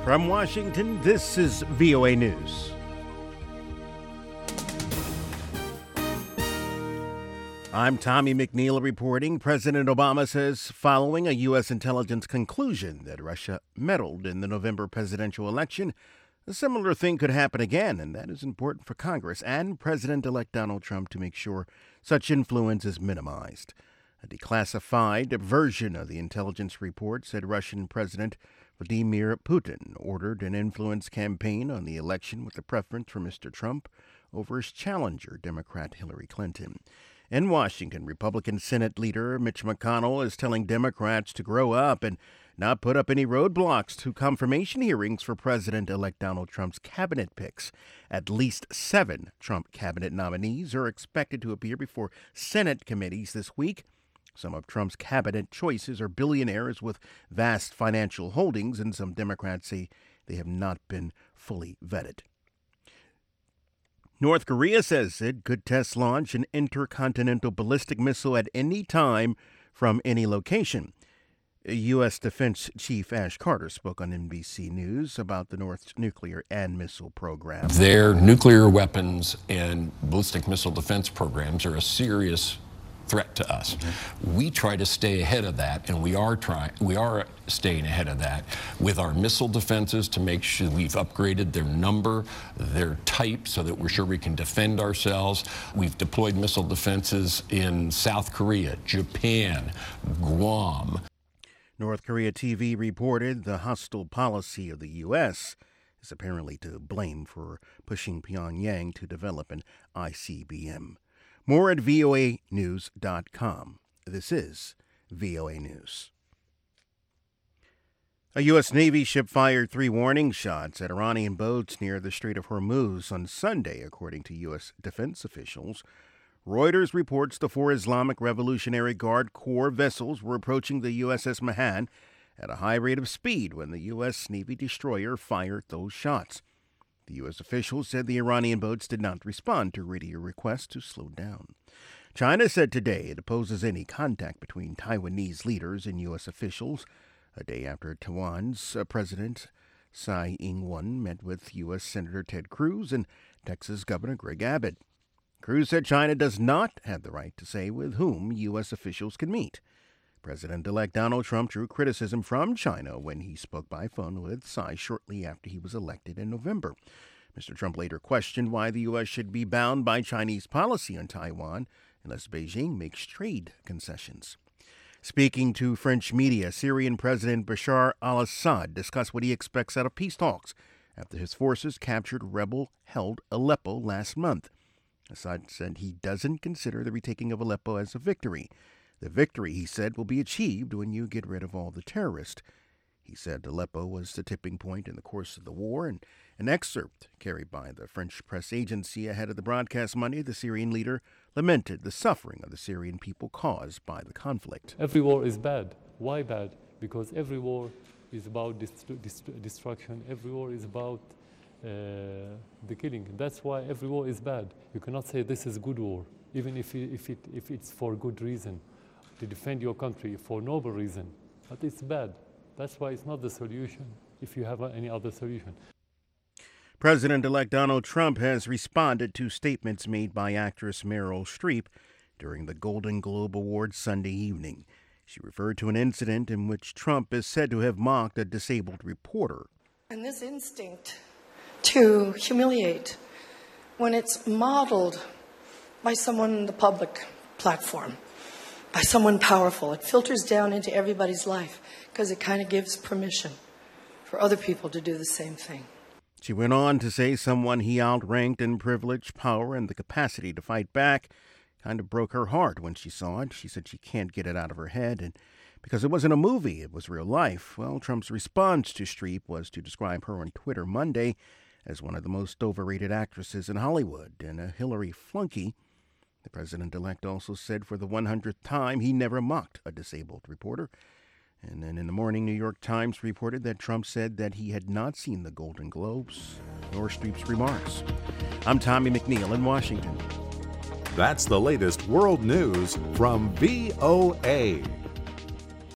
From Washington, this is VOA News. I'm Tommy McNeil reporting. President Obama says following a U.S. intelligence conclusion that Russia meddled in the November presidential election, a similar thing could happen again, and that is important for Congress and President-elect Donald Trump to make sure such influence is minimized. A declassified version of the intelligence report said Russian President Vladimir Putin ordered an influence campaign on the election with a preference for Mr. Trump over his challenger, Democrat Hillary Clinton. In Washington, Republican Senate leader Mitch McConnell is telling Democrats to grow up and not put up any roadblocks to confirmation hearings for President-elect Donald Trump's cabinet picks. At least 7 Trump cabinet nominees are expected to appear before Senate committees this week. Some of Trump's cabinet choices are billionaires with vast financial holdings, and some Democrats say they have not been fully vetted. North Korea says it could test launch an intercontinental ballistic missile at any time from any location. U.S. Defense Chief Ash Carter spoke on NBC News about the North's nuclear and missile program. Their nuclear weapons and ballistic missile defense programs are a serious threat to us. We try to stay ahead of that, and we are staying ahead of that with our missile defenses to make sure we've upgraded their number, their type, so that we're sure we can defend ourselves. We've deployed missile defenses in South Korea, Japan, Guam. North Korea TV reported the hostile policy of the U.S. is apparently to blame for pushing Pyongyang to develop an ICBM. More at voanews.com. This is VOA News. A U.S. Navy ship fired 3 warning shots at Iranian boats near the Strait of Hormuz on Sunday, according to U.S. defense officials. Reuters reports the 4 Islamic Revolutionary Guard Corps vessels were approaching the USS Mahan at a high rate of speed when the U.S. Navy destroyer fired those shots. The U.S. officials said the Iranian boats did not respond to radio requests to slow down. China said today it opposes any contact between Taiwanese leaders and U.S. officials, a day after Taiwan's President Tsai Ing-wen met with U.S. Senator Ted Cruz and Texas Governor Greg Abbott. Cruz said China does not have the right to say with whom U.S. officials can meet. President-elect Donald Trump drew criticism from China when he spoke by phone with Tsai shortly after he was elected in November. Mr. Trump later questioned why the U.S. should be bound by Chinese policy on Taiwan unless Beijing makes trade concessions. Speaking to French media, Syrian President Bashar al-Assad discussed what he expects out of peace talks after his forces captured rebel-held Aleppo last month. Assad said he doesn't consider the retaking of Aleppo as a victory. The victory, he said, will be achieved when you get rid of all the terrorists. He said Aleppo was the tipping point in the course of the war, and an excerpt carried by the French press agency ahead of the broadcast Monday, the Syrian leader lamented the suffering of the Syrian people caused by the conflict. Every war is bad. Why bad? Because every war is about destruction. Every war is about the killing. That's why every war is bad. You cannot say this is good war, even if it's for good reason, to defend your country for noble reason. But it's bad. That's why it's not the solution, if you have any other solution. President-elect Donald Trump has responded to statements made by actress Meryl Streep during the Golden Globe Awards Sunday evening. She referred to an incident in which Trump is said to have mocked a disabled reporter. And this instinct to humiliate, when it's modeled by someone in the public platform, by someone powerful, it filters down into everybody's life because it kind of gives permission for other people to do the same thing. She went on to say someone he outranked in privilege, power, and the capacity to fight back kind of broke her heart when she saw it. She said she can't get it out of her head, and because it wasn't a movie, it was real life. Well, Trump's response to Streep was to describe her on Twitter Monday as one of the most overrated actresses in Hollywood and a Hillary flunky. The president-elect also said for the 100th time he never mocked a disabled reporter. And then in the morning, New York Times reported that Trump said that he had not seen the Golden Globes nor Streep's remarks. I'm Tommy McNeil in Washington. That's the latest world news from VOA.